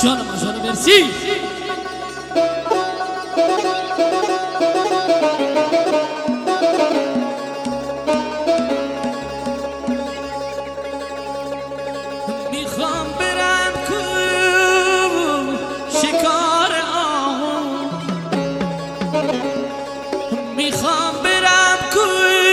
جانم مرسی. میخوام برم کو شکار آهو، میخوام برم کو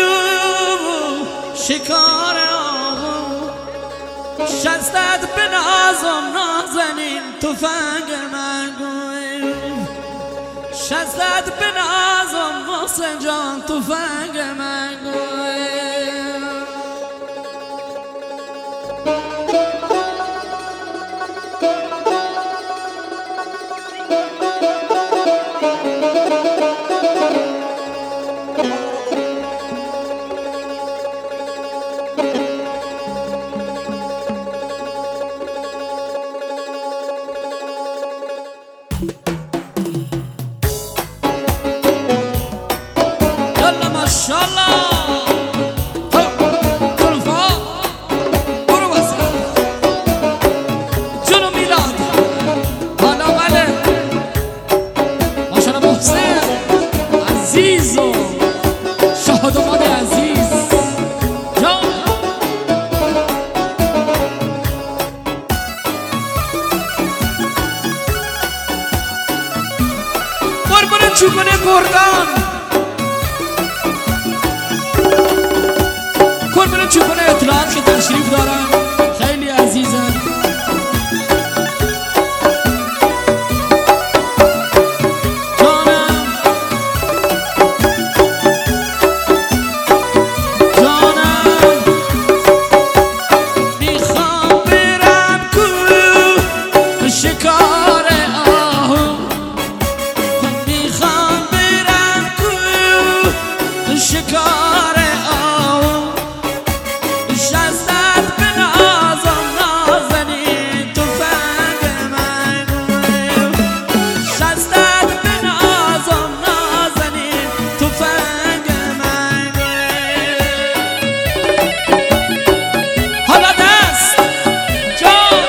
شکار آهو، شستت به نازم نازنین تفنگ من گوی، شستت به نازم محسن جان تفنگ من گوی. يلا ما شاء الله طرفا برو بس جنو میلاد حالا بله ماشاءالله محسن عزیز و شهادماد عزیز جان بربره چوبونه گردان قربون چوبان اطلاعات که تشریف دارن خیلی عزیزن. جانم جانم میخوام برم کو شکار آهو، میخوام برم کو شکار آهو، شستت به نازم نازنین تفنگ من گوی، شستت به نازم نازنین تفنگ من گوی. حالا دست جان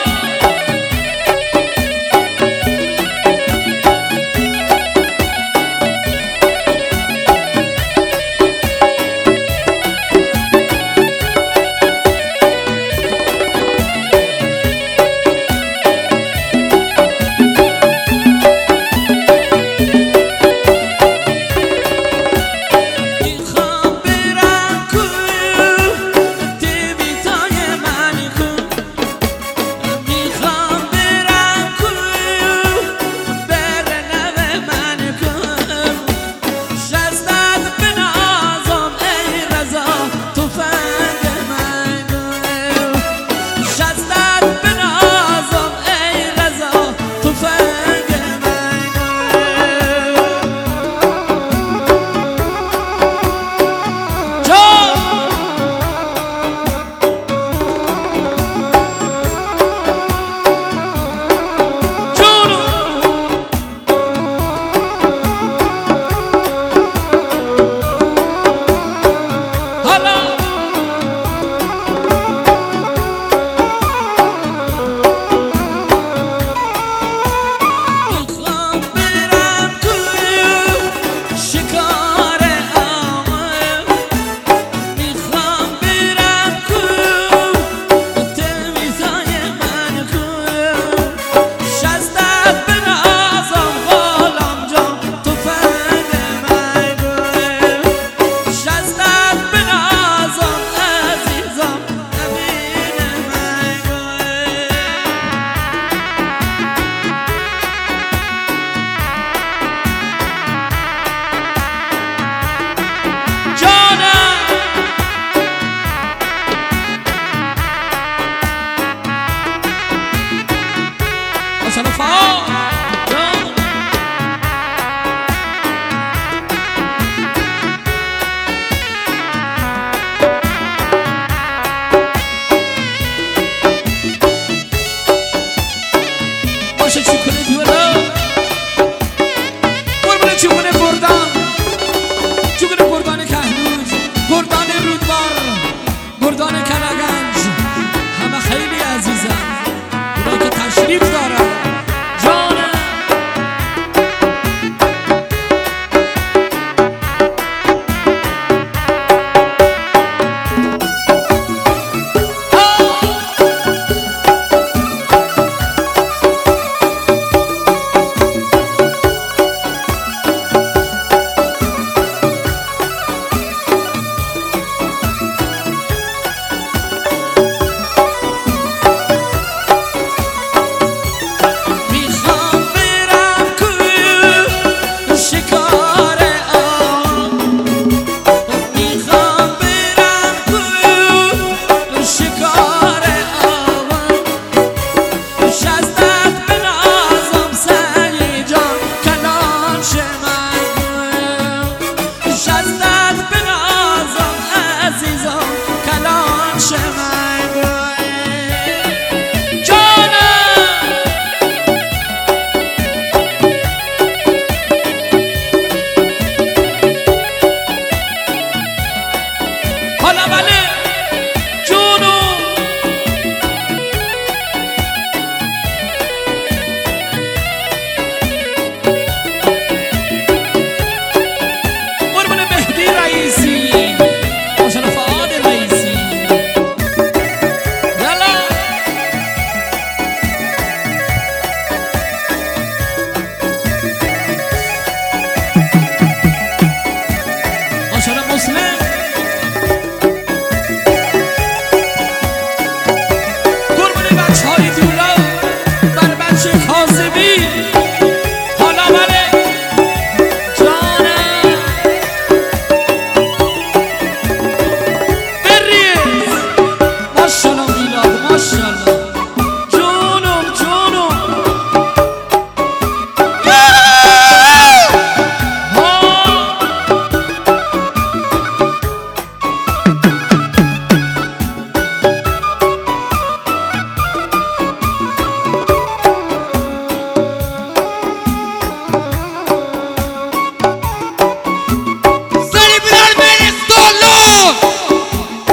باشه چی کنه